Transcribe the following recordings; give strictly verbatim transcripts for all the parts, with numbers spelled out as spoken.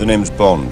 The name's Bond.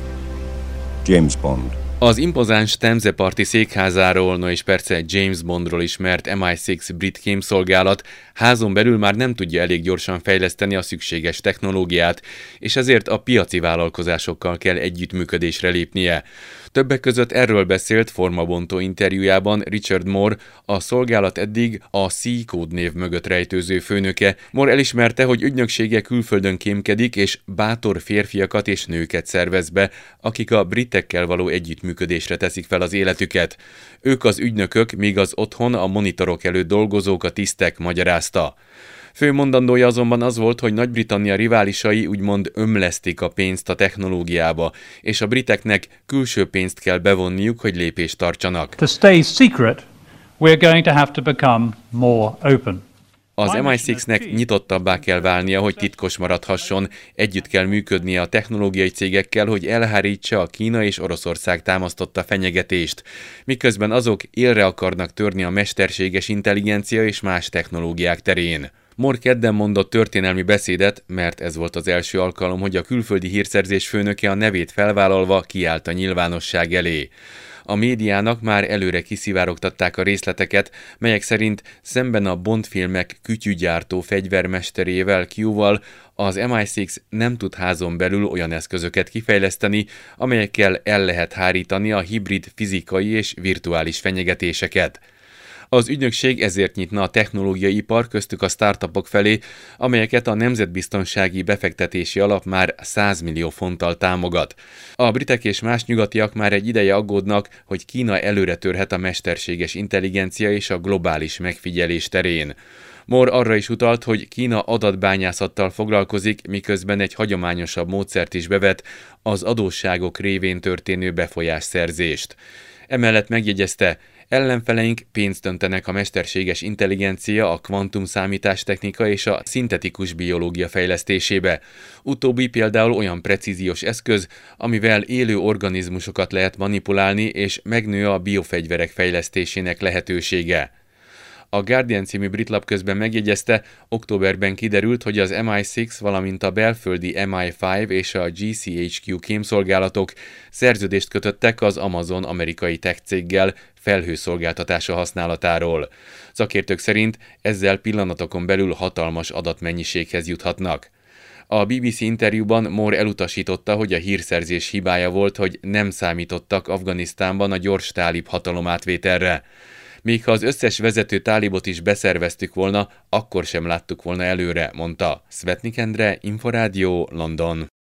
James Bond. Az impozáns Temze-parti székházáról, no és persze James Bondról ismert em i hat brit kémszolgálat házon belül már nem tudja elég gyorsan fejleszteni a szükséges technológiát, és ezért a piaci vállalkozásokkal kell együttműködésre lépnie. Többek között erről beszélt formabontó interjújában Richard Moore, a szolgálat eddig a C-Code név mögött rejtőző főnöke. Moore elismerte, hogy ügynöksége külföldön kémkedik, és bátor férfiakat és nőket szervez be, akik a britekkel való együttműködésre teszik fel az életüket. Ők az ügynökök, míg az otthon a monitorok előtt dolgozók, a tisztek, magyarázta. Fő mondandója azonban az volt, hogy Nagy-Britannia riválisai úgymond ömlesztik a pénzt a technológiába, és a briteknek külső pénzt kell bevonniuk, hogy lépést tartsanak. To stay secret, we're going to have to become more open. Az em i hatnak nyitottabbá kell válnia, hogy titkos maradhasson, együtt kell működnie a technológiai cégekkel, hogy elhárítsa a Kína és Oroszország támasztotta fenyegetést, miközben azok élre akarnak törni a mesterséges intelligencia és más technológiák terén. Moore kedden mondott történelmi beszédet, mert ez volt az első alkalom, hogy a külföldi hírszerzés főnöke a nevét felvállalva kiállt a nyilvánosság elé. A médiának már előre kiszivárogtatták a részleteket, melyek szerint szemben a Bond-filmek kütyügyártó fegyvermesterével, Q-val, az em i hat nem tud házon belül olyan eszközöket kifejleszteni, amelyekkel el lehet hárítani a hibrid fizikai és virtuális fenyegetéseket. Az ügynökség ezért nyitna a technológiai ipar, köztük a startupok felé, amelyeket a Nemzetbiztonsági Befektetési Alap már száz millió fonttal támogat. A britek és más nyugatiak már egy ideje aggódnak, hogy Kína előre törhet a mesterséges intelligencia és a globális megfigyelés terén. Moore arra is utalt, hogy Kína adatbányászattal foglalkozik, miközben egy hagyományosabb módszert is bevet, az adósságok révén történő befolyásszerzést. Emellett megjegyezte, ellenfeleink pénzt öntenek a mesterséges intelligencia, a kvantum számítástechnika és a szintetikus biológia fejlesztésébe. Utóbbi például olyan precíziós eszköz, amivel élő organizmusokat lehet manipulálni, és megnő a biofegyverek fejlesztésének lehetősége. A Guardian című brit lap közben megjegyezte, októberben kiderült, hogy az em i hat, valamint a belföldi em i öt és a gé cé há kú kémszolgálatok szerződést kötöttek az Amazon amerikai tech céggel felhőszolgáltatása használatáról. Szakértők szerint ezzel pillanatokon belül hatalmas adatmennyiséghez juthatnak. A bé bé cé interjúban Moore elutasította, hogy a hírszerzés hibája volt, hogy nem számítottak Afganisztánban a gyors tálib hatalomátvételre. Míg ha az összes vezető tálibot is beszerveztük volna, akkor sem láttuk volna előre, mondta. Szvetnik Endre, Inforádió, London.